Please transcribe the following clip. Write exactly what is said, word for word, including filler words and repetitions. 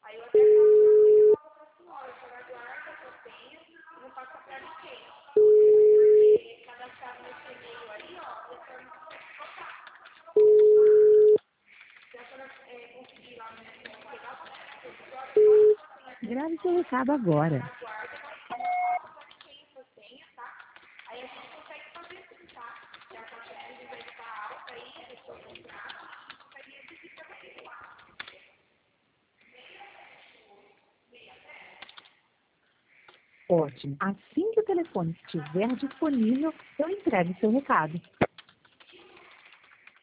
Grave seu recado agora. Ótimo. Assim que o telefone estiver disponível, eu entrego seu recado.